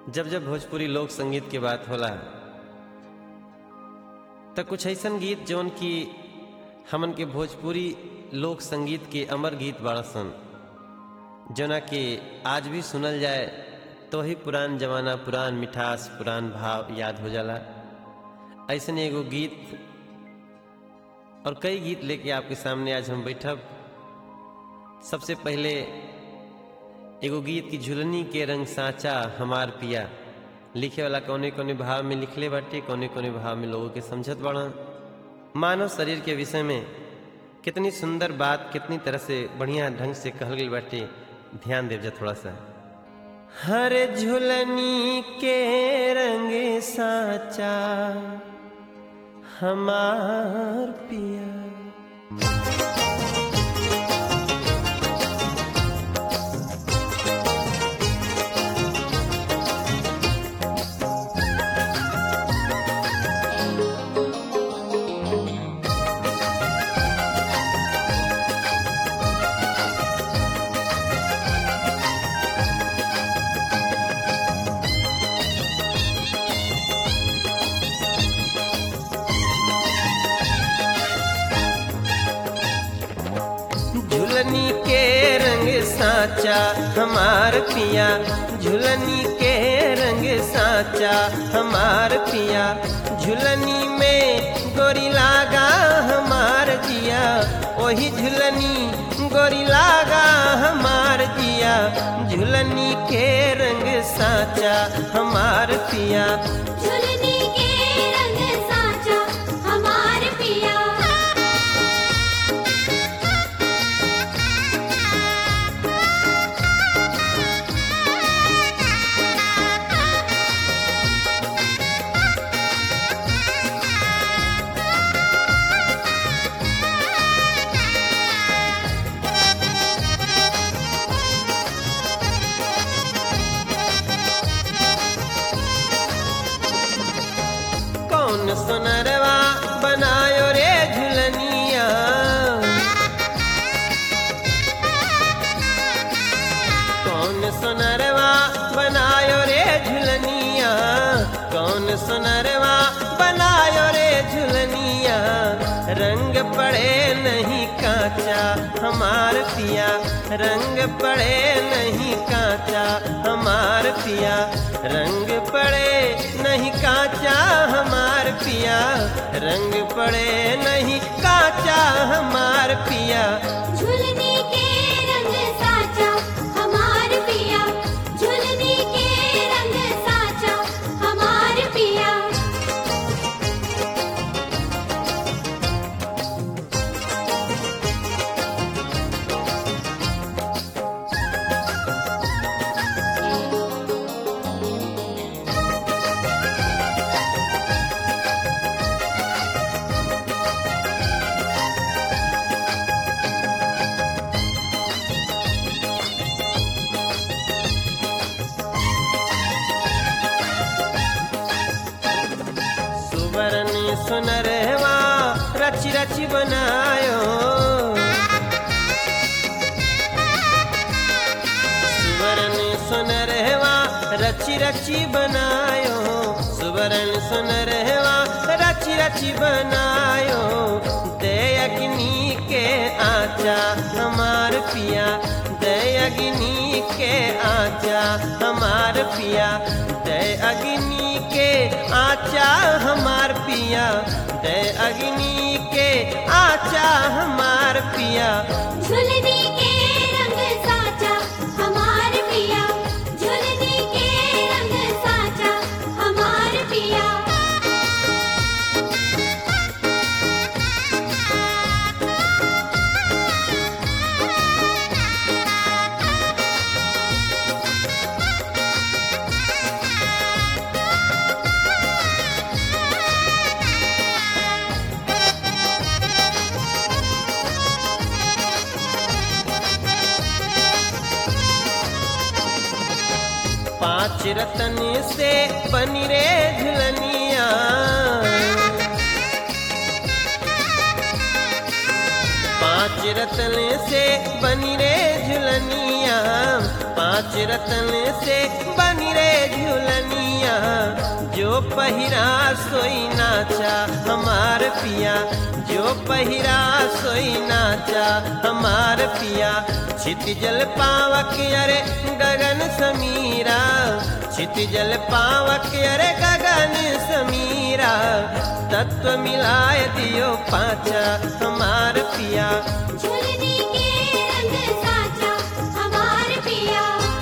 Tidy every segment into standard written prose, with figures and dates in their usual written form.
जब जब भोजपुरी लोक संगीत के बात होला त कुछ ऐसन गीत जौन की हमन के भोजपुरी लोक संगीत के अमर गीत बाड़सन जना के आज भी सुनल जाए तो ही पुरान जमाना, पुरान मिठास, पुरान भाव याद हो जाला। ऐसन एगो गीत और कई गीत लेके आपके सामने आज हम बैठब। सबसे पहले एगो गीत की झुलनी के रंग साचा हमार पिया लिखे वाला कौने कौने भाव में लिखले बाटे, कौने कौने भाव में लोगों के समझत बड़ा। मानव शरीर के विषय में कितनी सुंदर बात कितनी तरह से बढ़िया ढंग से कहल गई बाटे, ध्यान देव जा थोड़ा सा। हर झुलनी के रंग साचा हमार पिया, झुलनी के रंग साचा हमार पिया, झुलनी के रंग साचा हमार पिया। झुलनी में गोरी लागा हमार जिया, वही झुलनी गोरी लागा हमार जिया। झुलनी के रंग साचा हमार पिया, झुलनी के रंग साचा हमार पिया। कौन सोनरवा बनायो रे झुलनिया, कौन सोनरवा बनायो रे झुलनिया, कौन सोनरवा बनायो रे झुलनिया। रंग पड़े नहीं काचा हमार पिया, रंग पड़े नहीं काचा हमार पिया। रंग पड़े नहीं काचा हमार पिया, रंग पड़े नहीं काचा हमार पिया। झुलनी के रंग साचा हमार पिया, झुलनी के रंग साचा हमार पिया। सुवर्ण सुनरवा रची रची बनायो, सुवर्ण सुनरवा रची रची बनायो, सुवर्ण सुनरवा रची रची बनायो। दे अग्नि के आचा हमार पिया, दे अग्नि के आचा हमार पिया। दे अग्नि के आचा हमार पिया, दे अग्नि के आचा हमार पिया। झुलनी के रंग साचा हमार पिया, झुलनी के रंग साचा हमार पिया। पांच रतन से बनी रे झुलनिया, पांच रतन से बनी रे झुलनिया। पांच रतन से बनी रे झुलनिया, जो पहिरा सोई नाचा हमार पिया, जो पहिरा सोई नाचा हमार पिया। क्षितिजल पावक अरे गगन समीरा, क्षितिजल पावक अरे गगन समीरा, तत्व मिलाए दियो पाचा हमार पिया। झुलनी के रंग साचा हमार पिया।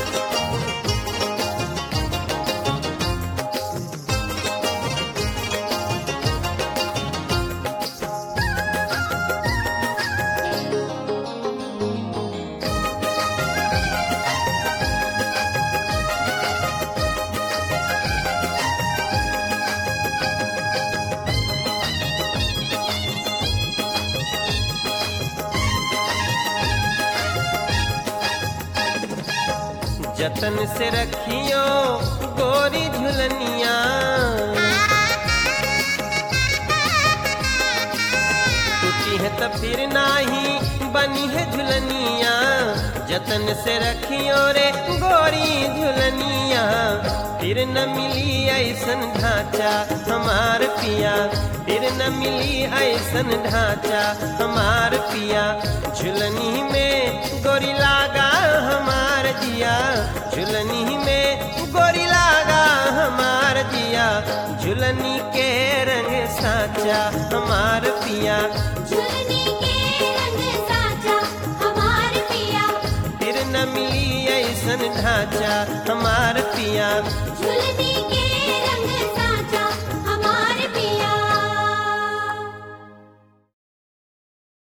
जतन से रखियो गोरी झुलनिया, टूटी है तो फिर नाही बनी है झुलनिया। जतन से रखियो रे गोरी झुलनिया, फिर न मिली ऐसन ढांचा हमार पिया, फिर न मिली ऐसन ढांचा हमार पिया। झुलनी में गोरी लागा हमार जिया, झुलनी में गोरी लागा हमार जिया, झुलनी के रंग साचा हमार पिया। झुलनी के रंग साचा हमार पिया। फिर न मिली ऐसन ढांचा हमार पिया,